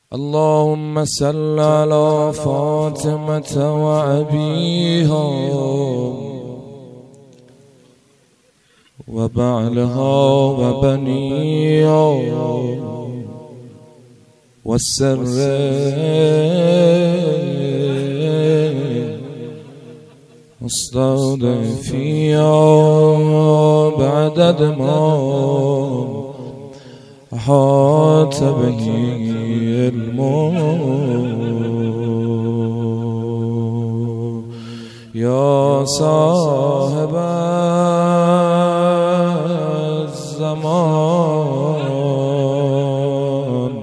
اللهم صل على فاطمة وأبيها وبعلها وبنيها والسر مستضعفيها بعدد ما أحاط به علمه يا صاحب الزمان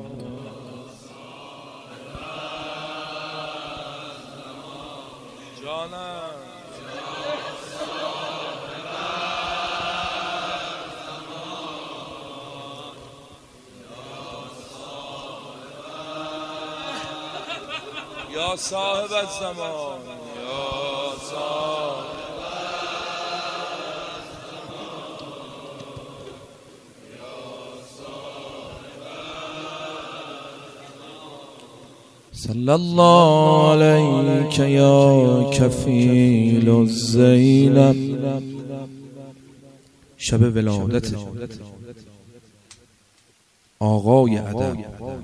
يا صاحب الزمان يا صاحب صلى الله عليك يا كفيل الزینب. شب ولادت آقای ادب،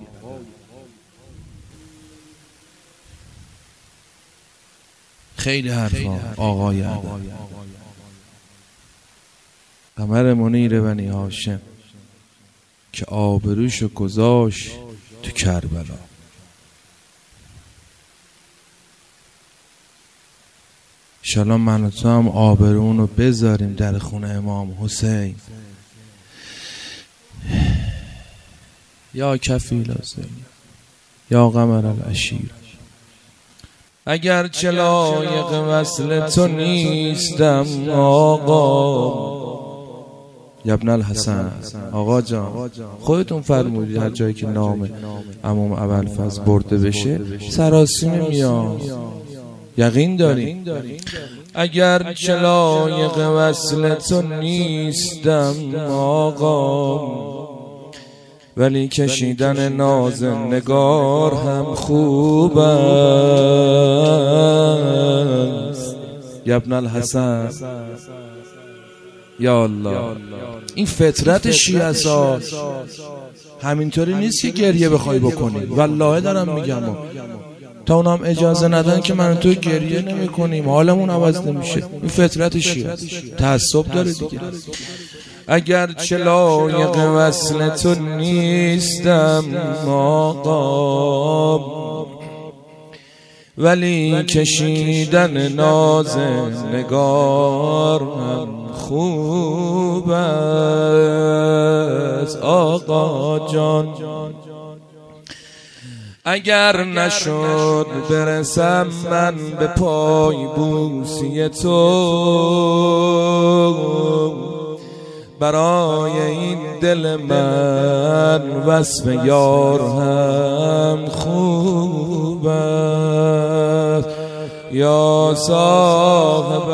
خیلی حرفا آقای ادب، قمر منیر بنی هاشم که آبروشو گذاشت تو کربلا. انشالله من و تو هم آبرونو بذاریم در خونه امام حسین. یا کفیل الزینب یا قمر العشیر. اگر چه لایق وصل تو نیستم آقا ابن الحسن. آقا جان خودتون فرمودید هر جایی که نام امام ابوالفضل برده بشه سراسیمه میاد، یقین داریم. اگر چه لایق وصل تو نیستم آقا ولی کشیدن ناز نگار هم خوب است. یا ابن الحسن یا الله. این فطرت شیعه است، همینطوری نیست که گریه بخوای بکنی. والله دارم میگم تا اونم اجازه ندن که من تو گریه نمی کنیم حالمون عوض نمیشه. این فطرت شیعه تعصب داره دیگه. اگر چه لایق وصل تو نیستم آقا ولی کشیدن ناز نگار هم خوب است آقا جان. اگر نشد برسم من به پای بوسی تو برای این دل من وصف یار هم خوب است. یا صاحب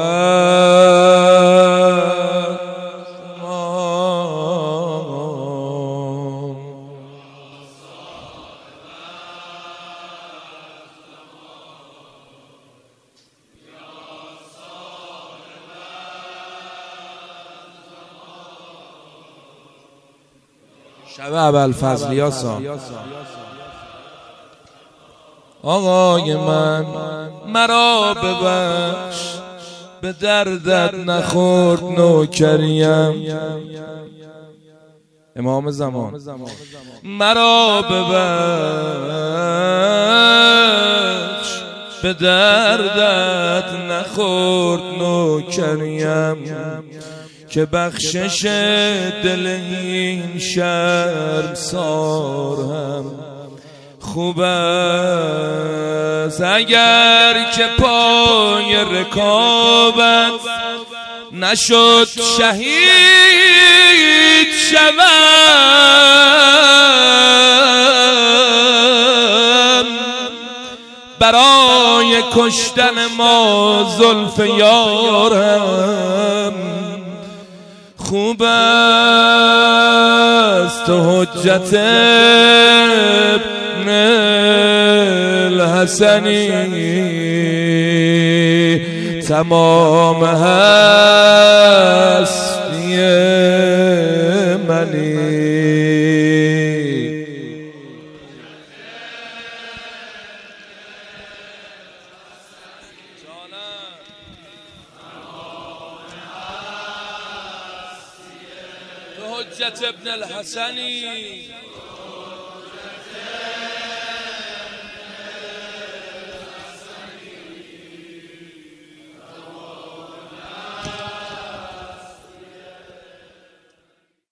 شب ابوالفضل یاسا. آقای من مرا ببخش به دردت نخورد نوکریم. امام زمان مرا ببخش به دردت نخورد نوکریم که بخشش دل این شرمسار هم خوب است. اگر که پای رکابت نشد شهید شوم برای کشتن ما زلف یارم خوب است. حجت الحسنی تمام هستی منی. حجت ابن الحسنی